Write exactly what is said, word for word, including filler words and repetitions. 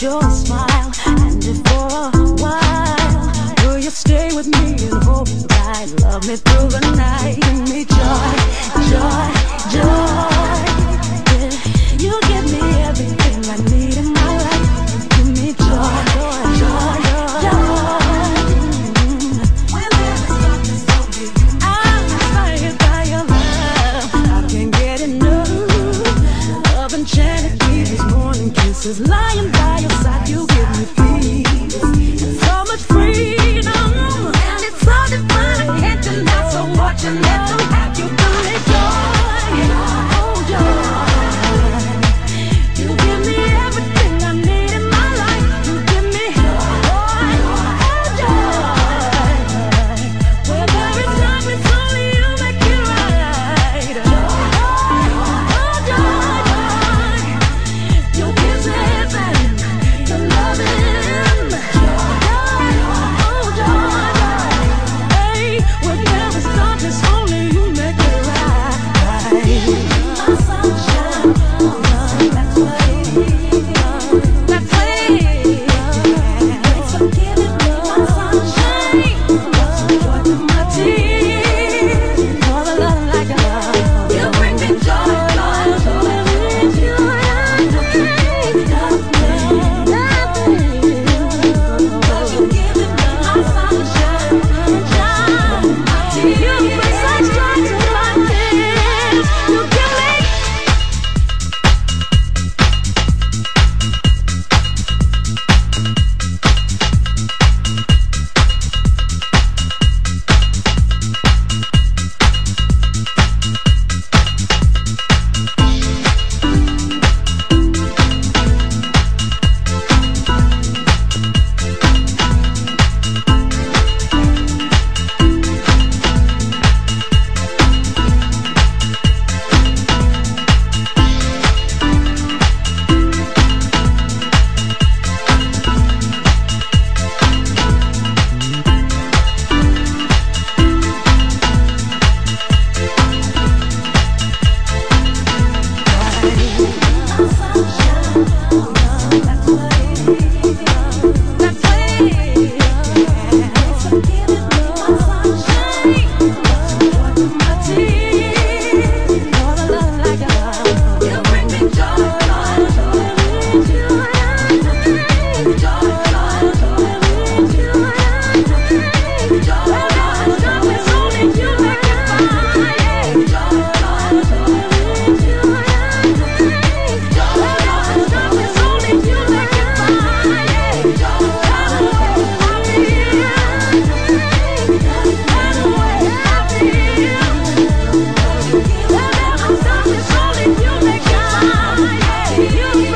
your smile, and if for a while, will you stay with me and hold me right? Love me through the night, give me joy, joy, joy. Yeah. You give me everything I need in my life. Give me joy, joy, joy, joy. When there's darkness over you, I'm inspired by your love. I can't get enough. Love enchanted me these morning kisses, lying by your side. You give me peace and so much freedom, and it's so divine I can't deny. So watch and let them have you. Give me joy, oh joy. You give me everything I need in my life. You give me joy, oh joy. Where there is darkness, only you make it right. Joy, oh joy. Your kisses and your loving, joy, oh joy. Hey, where there is darkness, only you make it right. My sunshine, that's what it is. That's what it is. Thanks for giving me my sunshine. Joy to my tears. For the love like love, you bring me joy, joy, joy. Cause you giving me my sunshine, joy to my tears. You bring such joy to my tears. You give me. You